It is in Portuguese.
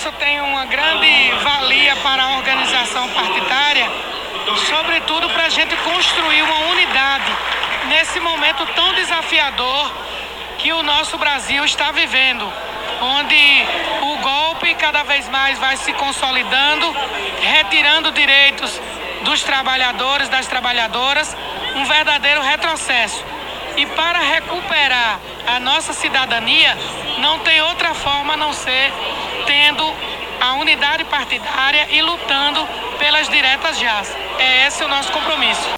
processo tem uma grande valia para a organização partidária, sobretudo para a gente construir uma unidade nesse momento tão desafiador que o nosso Brasil está vivendo, onde o golpe cada vez mais vai se consolidando, retirando direitos dos trabalhadores, das trabalhadoras, um verdadeiro retrocesso. E para recuperar a nossa cidadania, não tem outra forma a não ser tendo a unidade partidária e lutando pelas diretas já. É esse o nosso compromisso.